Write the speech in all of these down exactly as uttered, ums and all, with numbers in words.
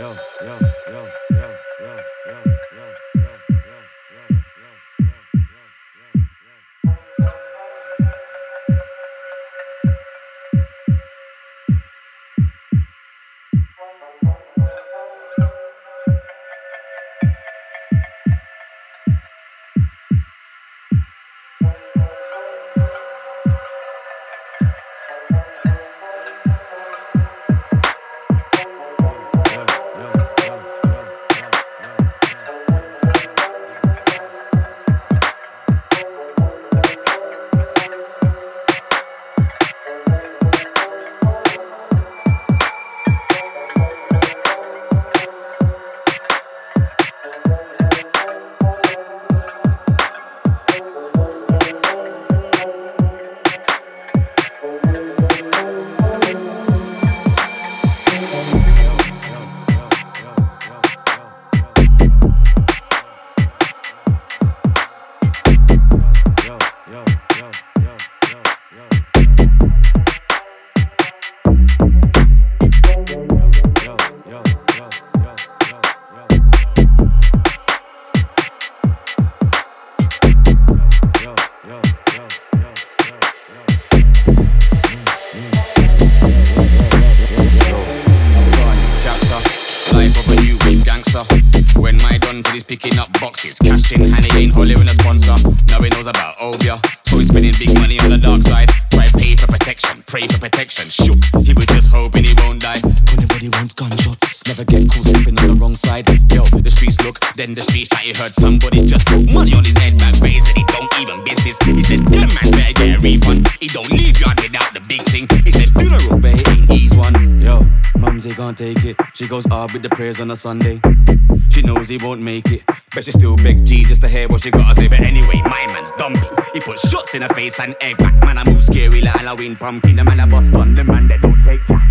Picking up boxes, cash in hand, he ain't hollering a sponsor. Now he knows about Obia, so he's spending big money on the dark side. Try pay for protection, pray for protection. Shook, he was just hoping he won't die. Anybody wants gunshots, never get caught slipping on the wrong side. Yo, the streets look, then the streets chat. He heard somebody just put money on his head back, but he said he don't even business. He said, them man better get a refund. He don't leave yard without the big thing. He said, funeral bay ain't ease one. Yo, mumsy can't take it. She goes hard with the prayers on a Sunday. She knows he won't make it, but she still beg Jesus to hear what she gotta say. But anyway, my man's dumpy. He put shots in her face and egg back. Man, I move scary like Halloween pumpkin. The man a bust gun, the man that don't take chat.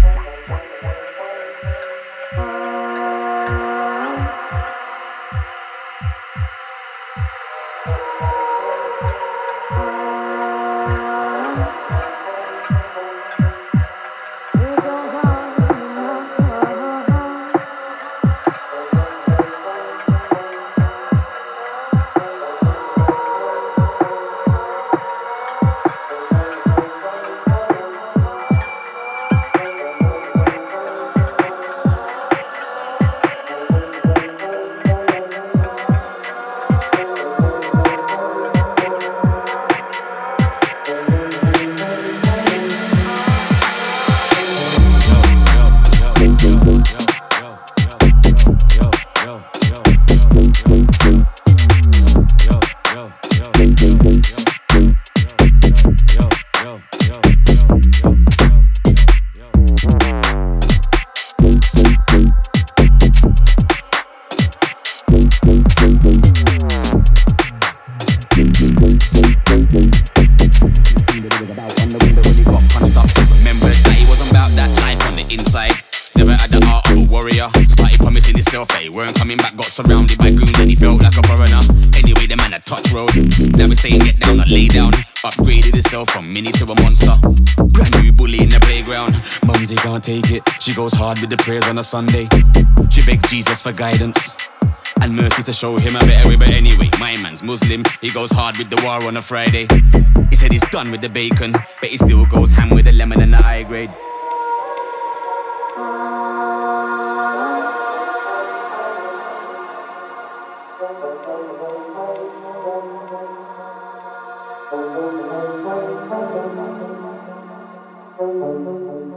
Surrounded by goons and he felt like a foreigner. Anyway, the man had touch road. Now he's saying get down and lay down. Upgraded himself from mini to a monster. Brand new bully in the playground. Mumsy can't take it. She goes hard with the prayers on a Sunday. She begged Jesus for guidance and mercy to show him a better way. But anyway, my man's Muslim. He goes hard with the war on a Friday. He said he's done with the bacon, but he still goes ham with the lemon and the high grade. Thank you.